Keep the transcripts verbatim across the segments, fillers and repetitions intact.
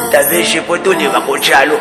Taveshi potuli bakochalo.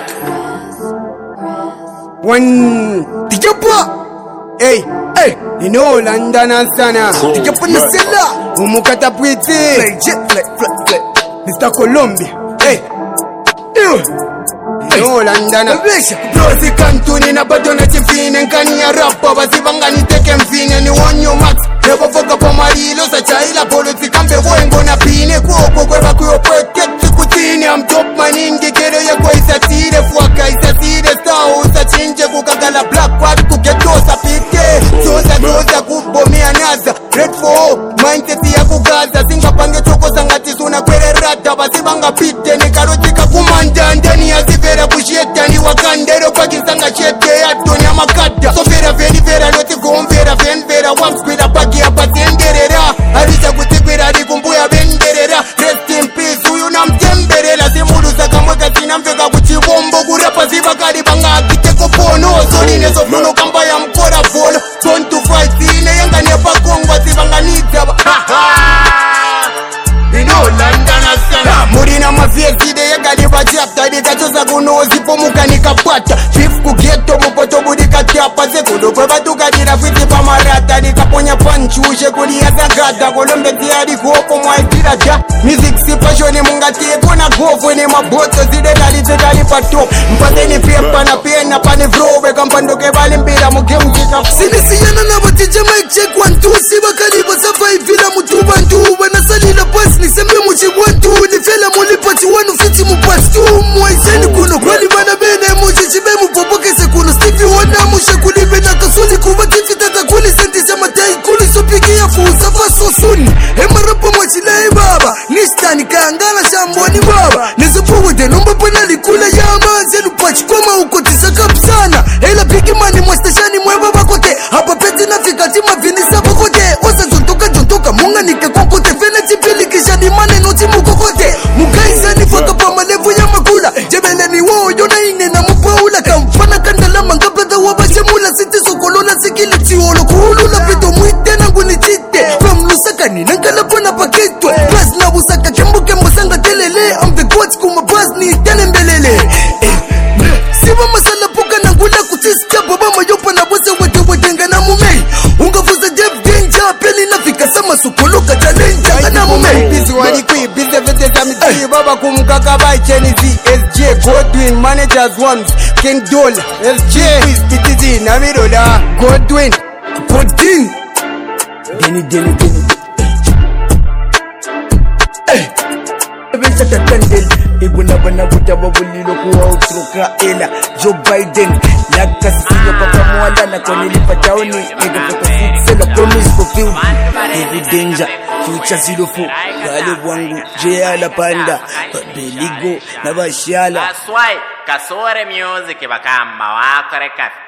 One Tijapa. Hey, hey, you know London and Sana. Tijapa Nisela. Umukata Pretty. Play jet, play, play, play. Mister Colombia. Hey, you. No London. Brosi kantuni na bado na chifine. Nkani ya rapa basi banga niteke mfine. Ni wanyo max. Never fuck up on marilo. Sa chaila politi kambe wengo na pine. Kuoko kweba kuyo protect kutini. I'm top maningi kero ya kwa isatire. Fuaka isatire sao usachinje kukagala black quad kuketosa pite. Soza doza kubomea naza. Red for mindset ya kugaza. Singa pange choko sangati suna kwere rata. Basi banga pite ni karotika kumanda. Ndani ya zivera busheta ni wakandero. Kwa kisanga chete ya tonya makata. So vera veni vera noti gomvera ven vera. Wapspida paki ya patenderera. Arisha kutikwira dikumbuya benderera. Rest in peace uyu na mtemberela. Simulu saka mweka sina mveka kuchibombo. Kurapa ziba kari banga akiteko pono. Zonine sofuno kamba ya mkora fono. Don't to fight zine yanga nepa kongwa zibanga nitaba. Ino London asana. Murina mafia zide yanga liba chapta. Dika chosa kuno zipo muka nikapata. Chief kugeto mupoto budika chapa. Sekudo kwe batuka dira fiti pa marata. Dika ponya panchu ushe kuli ya zagata. Kolombe tiyari kuopo mwa ikira ja. Music si pasioni munga tiye kona gofu. Ni maboto zide dali zidali pato. Mpate ni pepa na pena pani vrobe. Kampandoke bali mbira muke mkika. Sinisi yana na batija mic check one two. Siba karibu safai vila mutuba ntu. Wanasali la pasi niseme muchi one two. Nifela mulipati wanu fiti mupasi tu. Mwaiseni kuno kwali bana bene muchi chibe mupopoke se kuno. Stevie wana mushe kulibe na kasuni. Kubati fitata kuli senti sama tai kuli. Sopiki ya fusa faso suni. Ema rapa mwachilai baba. Nistani kaangala shamboni baba. Nesupuwe de nomba pana likula ya manze. Lupachi koma uko tisaka psana. Hela piki mani mwastashani mweba bakote. Hapa peti na fikati mavinisa bakote. Osa jontoka jontoka munga nike kokote. Fene chipili kisha ni mane noti mukokote. Mugaisa ni faka pa malevu ya makula. Jebele ni wao yona ine na mupaula. Kamfana kandala manga brada wabashe mula. Siti sokolola sikili tiolo kuhulula. Pito mwite nangu ni chite. Famlusaka ni nankala pona pakitwe. Plus na busaka kembo kembo sanga telele. I'm the gods kuma buzz ni tene mbelele. Siba masala puka nangula kutisika. Baba mayopa na bose wete wetenga na mumei. Ungafuza Jeff Danger. Peli na fika sama sukuluka challenge. Ana mumei Bizi wani kui bize vete samiti. Baba kumkaka bai cheni Z S J Godwin Managers Ones King Dola S J B T Z Namirola Godwin Godin Deni deni deni Eh Benza tatandel Iguna bana buta babulilo kuwa utroka ela Joe Biden Laka siyo papa mwala na konili pataoni Nega pata fixe la promise fulfilled Every danger Future zero four Kale wangu Jea la panda Beligo Na bashala That's why Kasore music bakamba wakore kafi